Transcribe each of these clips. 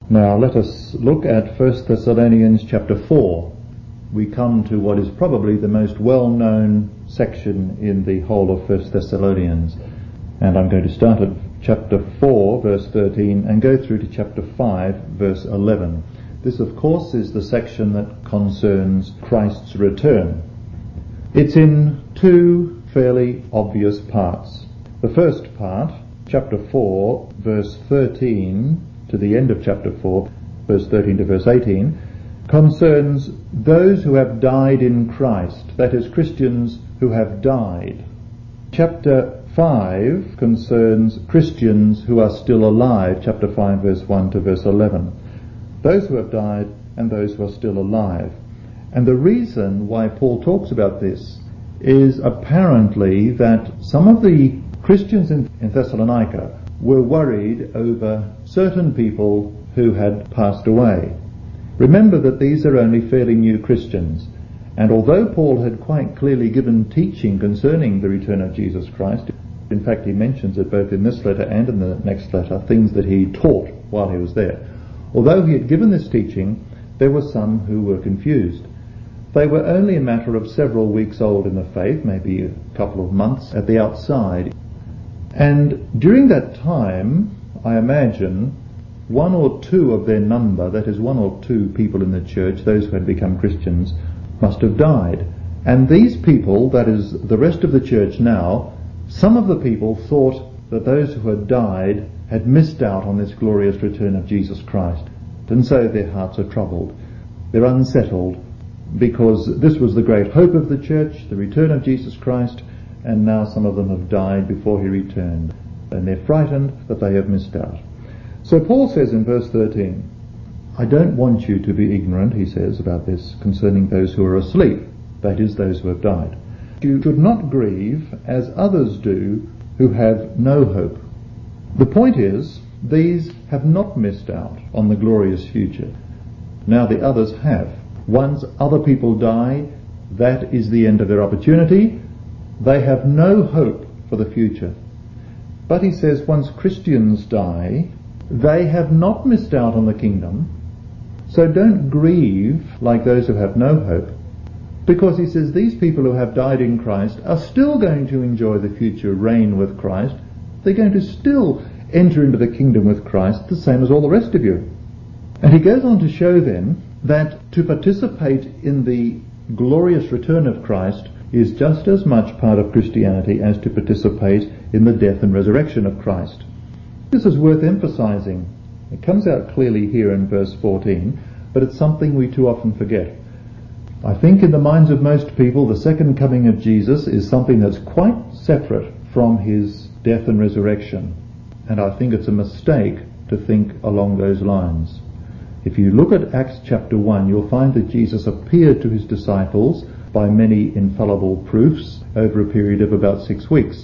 Now let us look at 1 Thessalonians chapter 4. We come to what is probably the most well-known section in the whole of 1 Thessalonians. And I'm going to start at chapter 4, verse 13, and go through to chapter 5, verse 11. This, of course, is the section that concerns Christ's return. It's in two fairly obvious parts. The first part, chapter 4, verse 13, to the end of chapter 4, verse 13 to verse 18, concerns those who have died in Christ, that is, Christians who have died. Chapter 5 concerns Christians who are still alive, chapter 5, verse 1 to verse 11. Those who have died and those who are still alive. And the reason why Paul talks about this is apparently that some of the Christians in Thessalonica were worried over certain people who had passed away. Remember that these are only fairly new Christians, and although Paul had quite clearly given teaching concerning the return of Jesus Christ, in fact he mentions it both in this letter and in the next letter, things that he taught while he was there. Although he had given this teaching, there were some who were confused. They were only a matter of several weeks old in the faith, maybe a couple of months at the outside. And during that time, I imagine, one or two of their number, that is one or two people in the church, those who had become Christians, must have died. And these people, that is the rest of the church now, some of the people thought that those who had died had missed out on this glorious return of Jesus Christ. And so their hearts are troubled. They're unsettled because this was the great hope of the church, the return of Jesus Christ, and now some of them have died before he returned. And they're frightened that they have missed out. So Paul says in verse 13, I don't want you to be ignorant, he says, about this concerning those who are asleep, that is, those who have died. You should not grieve as others do who have no hope. The point is, these have not missed out on the glorious future. Now the others have. Once other people die, that is the end of their opportunity. They have no hope for the future. But he says once Christians die, they have not missed out on the kingdom. So don't grieve like those who have no hope, because he says these people who have died in Christ are still going to enjoy the future reign with Christ. They're going to still enter into the kingdom with Christ, the same as all the rest of you. And he goes on to show then that to participate in the glorious return of Christ is just as much part of Christianity as to participate in the death and resurrection of Christ. This is worth emphasizing. It comes out clearly here in verse 14, but it's something we too often forget. I think in the minds of most people, the second coming of Jesus is something that's quite separate from his death and resurrection. And I think it's a mistake to think along those lines. If you look at Acts chapter 1, you'll find that Jesus appeared to his disciples by many infallible proofs over a period of about 6 weeks.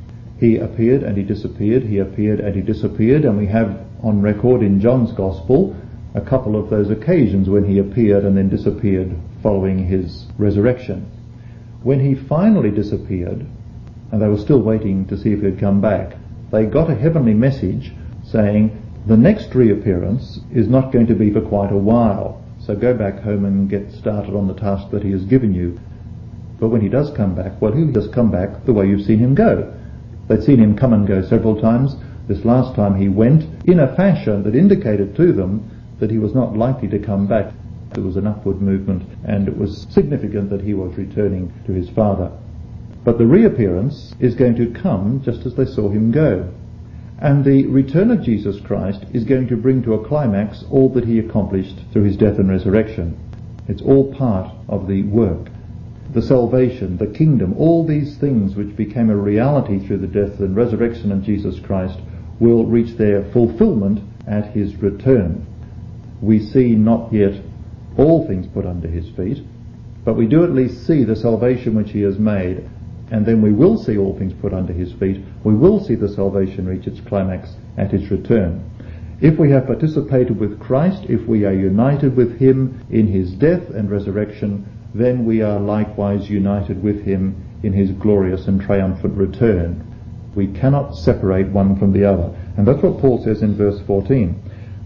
He appeared and he disappeared, he appeared and he disappeared, and we have on record in John's Gospel a couple of those occasions when he appeared and then disappeared following his resurrection. When he finally disappeared, and they were still waiting to see if he'd come back, they got a heavenly message saying, the next reappearance is not going to be for quite a while, so go back home and get started on the task that he has given you. But when he does come back, well, he'll just come back the way you've seen him go. They'd seen him come and go several times. This last time he went in a fashion that indicated to them that he was not likely to come back. There was an upward movement, and it was significant that he was returning to his Father. But the reappearance is going to come just as they saw him go. And the return of Jesus Christ is going to bring to a climax all that he accomplished through his death and resurrection. It's all part of the work. The salvation, the kingdom, all these things which became a reality through the death and resurrection of Jesus Christ will reach their fulfillment at his return. We see not yet all things put under his feet, but we do at least see the salvation which he has made, and then we will see all things put under his feet. We will see the salvation reach its climax at his return. If we have participated with Christ, if we are united with him in his death and resurrection, then we are likewise united with him in his glorious and triumphant return. We cannot separate one from the other. And that's what Paul says in verse 14.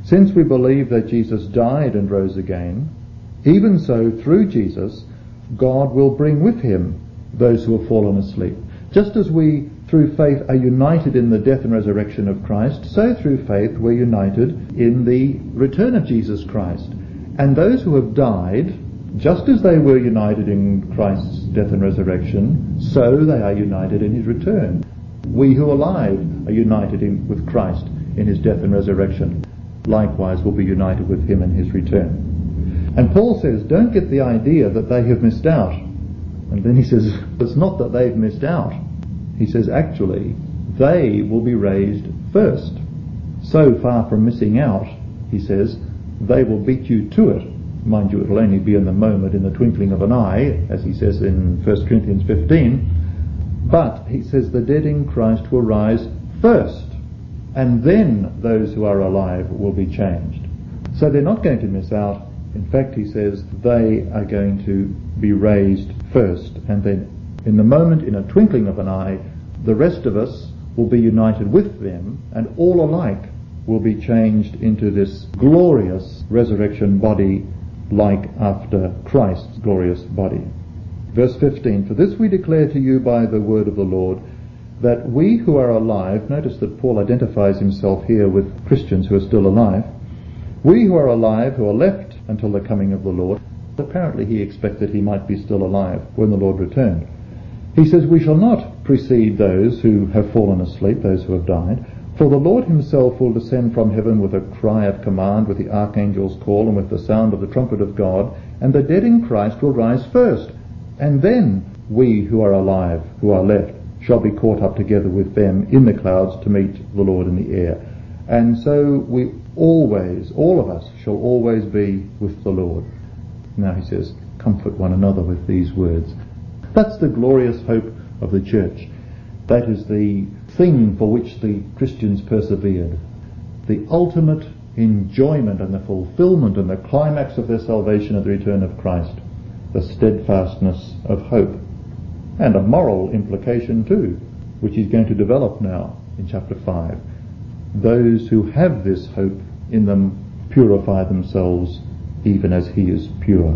Since we believe that Jesus died and rose again, even so through Jesus, God will bring with him those who have fallen asleep. Just as we through faith are united in the death and resurrection of Christ, so through faith we're united in the return of Jesus Christ. And those who have died, just as they were united in Christ's death and resurrection, so they are united in his return. We who are alive are united with Christ in his death and resurrection. Likewise will be united with him in his return. And Paul says, don't get the idea that they have missed out. And then he says, it's not that they've missed out. He says, actually, they will be raised first. So far from missing out, he says, they will beat you to it. Mind you, it will only be in the moment, in the twinkling of an eye, as he says in 1 Corinthians 15. But, he says, the dead in Christ will rise first, and then those who are alive will be changed. So they're not going to miss out. In fact, he says, they are going to be raised first, and then in the moment, in a twinkling of an eye, the rest of us will be united with them, and all alike will be changed into this glorious resurrection body, like after Christ's glorious body. Verse 15, for this we declare to you by the word of the Lord, that we who are alive, notice that Paul identifies himself here with Christians who are still alive, we who are alive, who are left until the coming of the Lord, apparently he expected he might be still alive when the Lord returned. He says, we shall not precede those who have fallen asleep, those who have died, for the Lord himself will descend from heaven with a cry of command, with the archangel's call, and with the sound of the trumpet of God, and the dead in Christ will rise first, and then we who are alive, who are left, shall be caught up together with them in the clouds to meet the Lord in the air. And so we always, all of us, shall always be with the Lord. Now he says, comfort one another with these words. That's the glorious hope of the church. That is the thing for which the Christians persevered. The ultimate enjoyment and the fulfillment and the climax of their salvation at the return of Christ. The steadfastness of hope. And a moral implication too, which he's going to develop now in chapter 5. Those who have this hope in them purify themselves even as he is pure.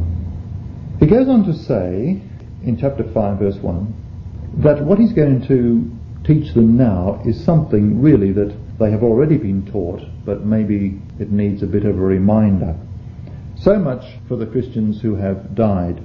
He goes on to say in chapter 5 verse 1 that what he's going to teach them now is something really that they have already been taught, but maybe it needs a bit of a reminder. So much for the Christians who have died.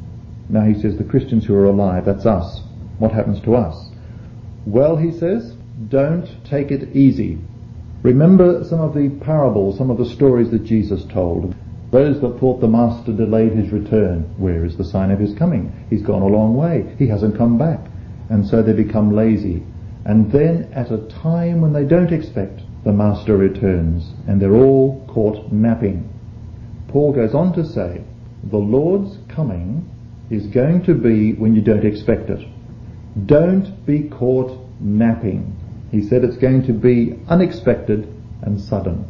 Now he says the Christians who are alive, that's us. What happens to us? Well, he says, don't take it easy. Remember some of the parables, some of the stories that Jesus told. Those that thought the Master delayed his return. Where is the sign of his coming? He's gone a long way. He hasn't come back. And so they become lazy. And then at a time when they don't expect, the Master returns, and they're all caught napping. Paul goes on to say, the Lord's coming is going to be when you don't expect it. Don't be caught napping. He said it's going to be unexpected and sudden.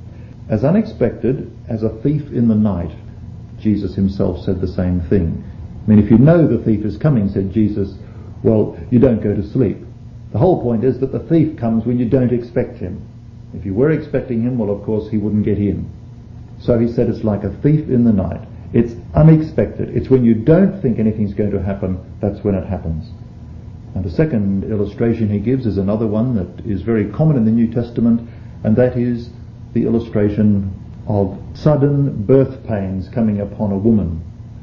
As unexpected as a thief in the night. Jesus himself said the same thing. I mean, if you know the thief is coming, said Jesus, well, you don't go to sleep. The whole point is that the thief comes when you don't expect him. If you were expecting him, well, of course, he wouldn't get in. So he said it's like a thief in the night. It's unexpected. It's when you don't think anything's going to happen, that's when it happens. And the second illustration he gives is another one that is very common in the New Testament, and that is the illustration of sudden birth pains coming upon a woman.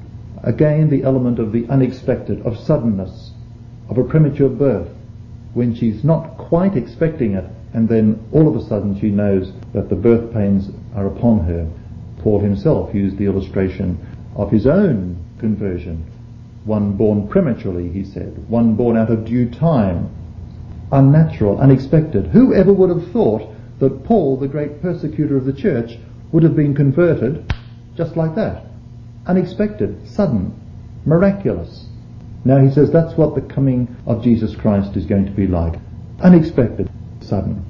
Again, the element of the unexpected, of suddenness, of a premature birth, when she's not quite expecting it, and then all of a sudden she knows that the birth pains are upon her. Paul himself used the illustration of his own conversion. One born prematurely, he said. One born out of due time. Unnatural, unexpected. Who ever would have thought that Paul, the great persecutor of the church, would have been converted just like that? Unexpected, sudden, miraculous. Now he says that's what the coming of Jesus Christ is going to be like. Unexpected, sudden.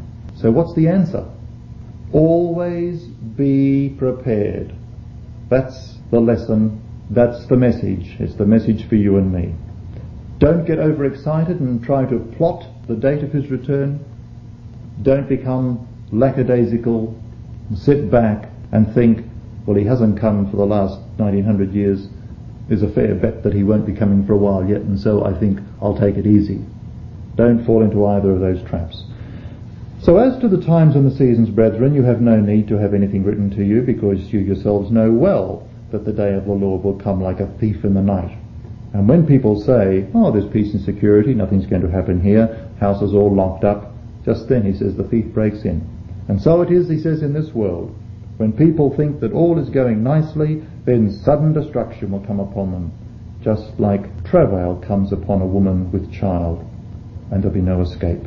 So what's the answer? Always be prepared. That's the lesson. That's the message. It's the message for you and me. Don't get overexcited and try to plot the date of his return. Don't become lackadaisical. sit back and think, well, he hasn't come for the last 1900 years, there's a fair bet that he won't be coming for a while yet, and so I think I'll take it easy. Don't fall into either of those traps. So as to the times and the seasons, brethren, you have no need to have anything written to you, because you yourselves know well that the day of the Lord will come like a thief in the night. And when people say, oh, there's peace and security, nothing's going to happen here, house is all locked up, just then, he says, the thief breaks in. And so it is, he says, in this world. When people think that all is going nicely, then sudden destruction will come upon them, just like travail comes upon a woman with child, and there'll be no escape.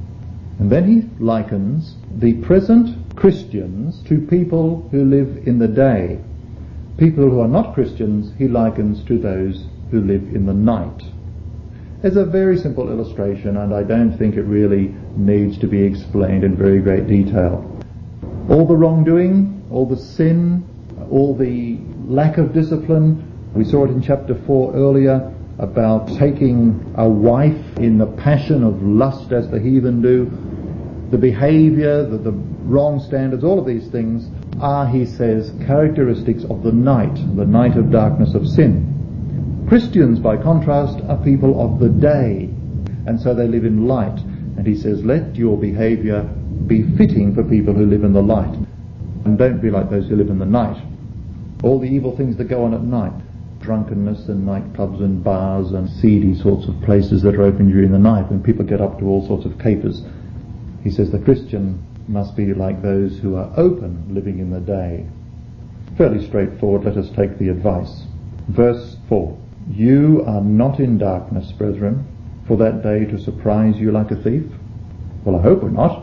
And then he likens the present Christians to people who live in the day. People who are not Christians, he likens to those who live in the night. It's a very simple illustration, and I don't think it really needs to be explained in very great detail. All the wrongdoing, all the sin, all the lack of discipline, we saw it in chapter 4 earlier, about taking a wife in the passion of lust as the heathen do, the behavior, the wrong standards, all of these things are, he says, characteristics of the night of darkness of sin. Christians, by contrast, are people of the day, and so they live in light. And he says, let your behavior be fitting for people who live in the light, and don't be like those who live in the night. All the evil things that go on at night, drunkenness and nightclubs and bars and seedy sorts of places that are open during the night when people get up to all sorts of capers. He says the Christian must be like those who are open, living in the day. Fairly straightforward. Let us take the advice. Verse 4. You are not in darkness, brethren, for that day to surprise you like a thief. Well, I hope we're not.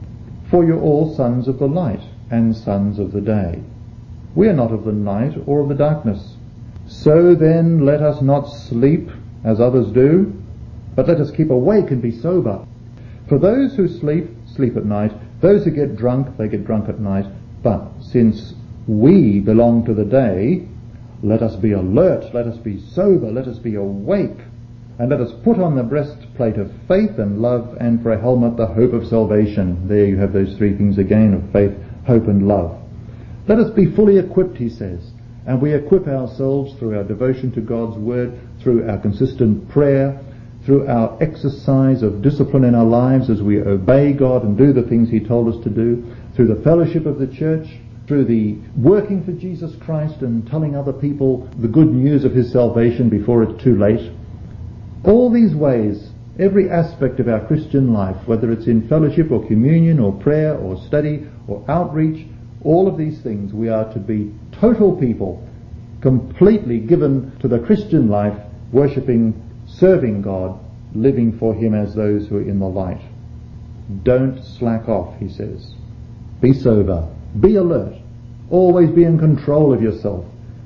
For you're all sons of the light and sons of the day. We are not of the night or of the darkness. So then let us not sleep as others do, but let us keep awake and be sober. For those who sleep, sleep at night. Those who get drunk, they get drunk at night. But since we belong to the day, let us be alert, let us be sober, let us be awake, and let us put on the breastplate of faith and love, and for a helmet the hope of salvation. There you have those three things again, of faith, hope and love. Let us be fully equipped, he says, and we equip ourselves through our devotion to God's Word, through our consistent prayer, through our exercise of discipline in our lives as we obey God and do the things he told us to do, through the fellowship of the church, through the working for Jesus Christ and telling other people the good news of his salvation before it's too late. All these ways, every aspect of our Christian life, whether it's in fellowship or communion or prayer or study or outreach, all of these things we are to be total people, completely given to the Christian life, worshipping, serving God, living for him as those who are in the light. Don't slack off, he says. Be sober, be alert, always be in control of yourself.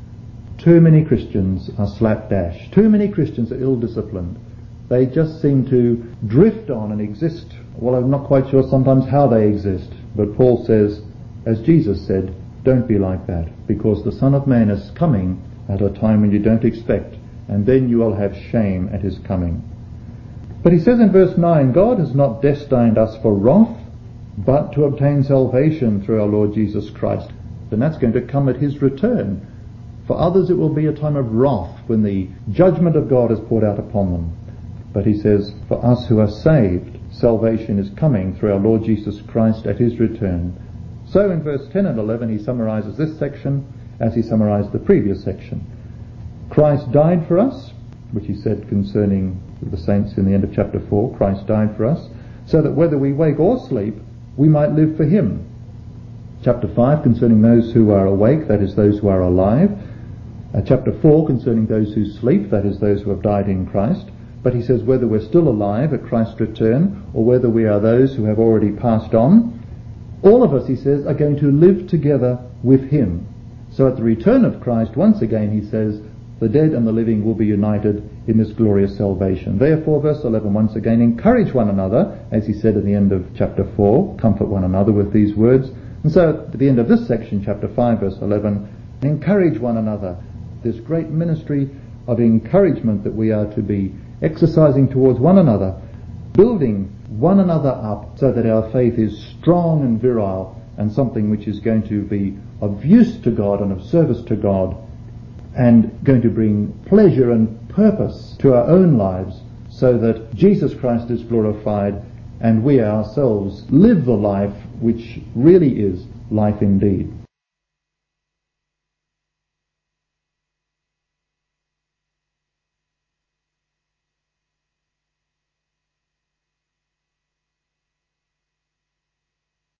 Too many Christians are slapdash. Too many Christians are ill-disciplined. They just seem to drift on and exist. Well, I'm not quite sure sometimes how they exist, but Paul says, as Jesus said, don't be like that, because the Son of Man is coming at a time when you don't expect, and then you will have shame at his coming. But he says in verse 9, God has not destined us for wrath, but to obtain salvation through our Lord Jesus Christ. And that's going to come at his return. For others it will be a time of wrath when the judgment of God is poured out upon them. But he says, for us who are saved, salvation is coming through our Lord Jesus Christ at his return. So in verse 10 and 11 he summarizes this section as he summarized the previous section. Christ died for us, which he said concerning the saints in the end of chapter 4. Christ died for us, so that whether we wake or sleep, we might live for him. Chapter 5 concerning those who are awake, that is those who are alive. Chapter 4 concerning those who sleep, that is those who have died in Christ. But he says whether we're still alive at Christ's return, or whether we are those who have already passed on, all of us, he says, are going to live together with him. So at the return of Christ, once again, he says, the dead and the living will be united in this glorious salvation. Therefore, verse 11, once again, encourage one another, as he said at the end of chapter 4, comfort one another with these words. And so at the end of this section, chapter 5, verse 11, encourage one another. This great ministry of encouragement that we are to be exercising towards one another, building one another up so that our faith is strong and virile, and something which is going to be of use to God and of service to God, and going to bring pleasure and purpose to our own lives, so that Jesus Christ is glorified and we ourselves live the life which really is life indeed.